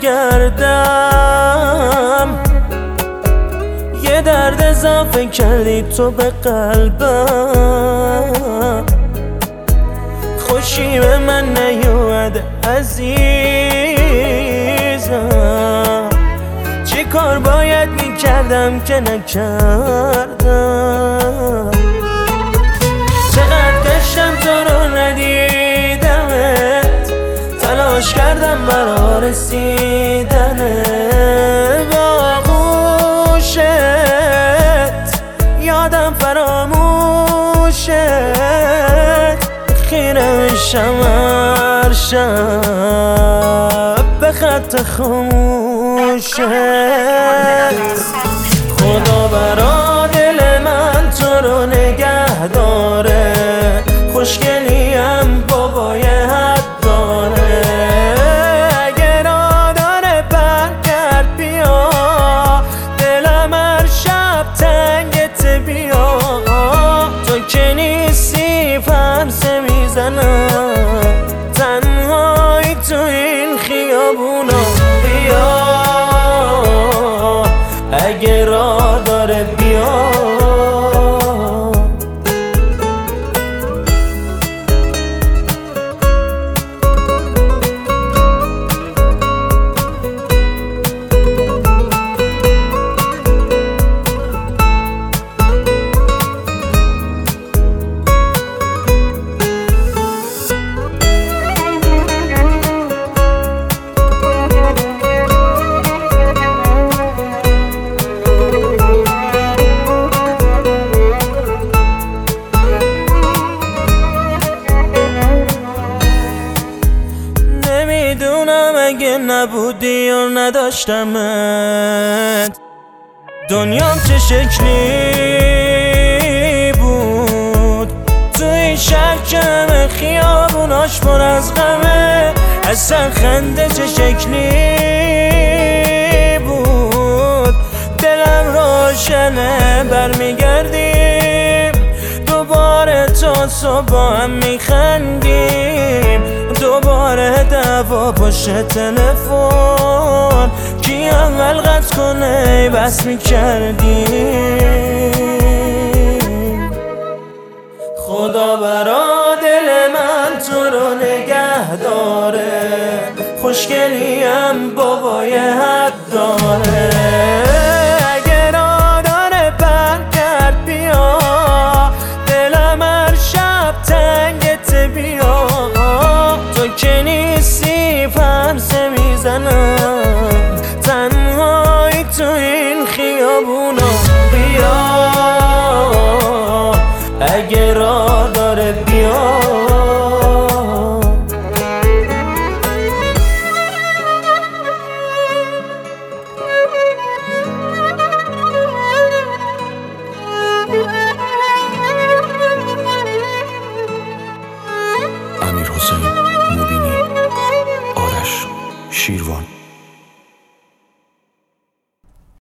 بگردم، یه درد اضافه کردی تو به قلبم. خوشی به من نیومده عزیزم، چی کار باید میکردم که نکردم. چقدر گشتم تو رو ندیدمت، تلاش کردم برا رسیدن به آغوشت، یادم فراموشت، خیره میشم هر شب به خط خاموشت. خدا برا دل من تو رو نگه داره، خوشگلیم بابای حد داره. اگه را داره برگرد بیا، دلم هر شب تنگت بیا. تو که نیستی فرسه میزنم تنهایی تو این خیابونا. بیا اگه را داره بیا. نمیدونم اگه نبودی و نداشتمت دنیام چه شکلی بود. تو این شهر که همه خیابوناش پر از غمه، اصلا خنده چه شکلی بود. دلم روشنه برمیگردیم دوباره، تا صبح هم میخندیم دوباره. دعوا پشت تلفن کی اول قطع کنه بس میکردیم. خدا برا دل من تو رو نگه داره، خوشگلیم بابای حد داره.